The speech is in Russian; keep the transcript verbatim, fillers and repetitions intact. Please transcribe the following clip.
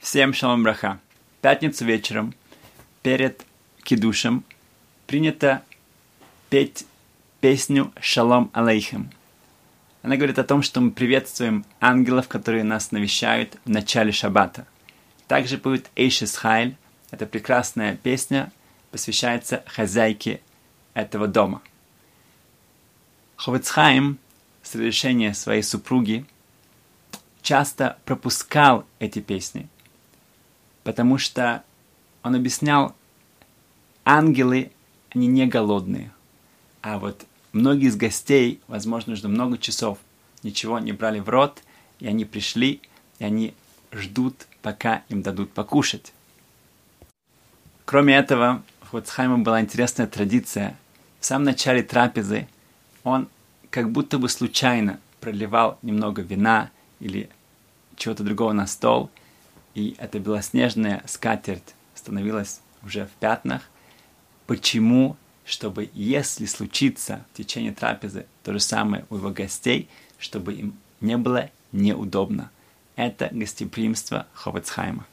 Всем шалом браха. В пятницу вечером перед кидушем принято петь песню «Шалом алейхем». Она говорит о том, что мы приветствуем ангелов, которые нас навещают в начале шаббата. Также поют «Эйшес Хайль». Это прекрасная песня, посвящается хозяйке этого дома. Хофец Хаим с разрешения своей супруги часто пропускал эти песни, потому что он объяснял, ангелы, они не голодные, а вот многие из гостей, возможно, уже много часов ничего не брали в рот, и они пришли, и они ждут, пока им дадут покушать. Кроме этого, у Хофец Хаима была интересная традиция. В самом начале трапезы он как будто бы случайно проливал немного вина или чего-то другого на стол, и эта белоснежная скатерть становилась уже в пятнах. Почему? Чтобы, если случится в течение трапезы то же самое у его гостей, чтобы им не было неудобно. Это гостеприимство Хофец Хаима.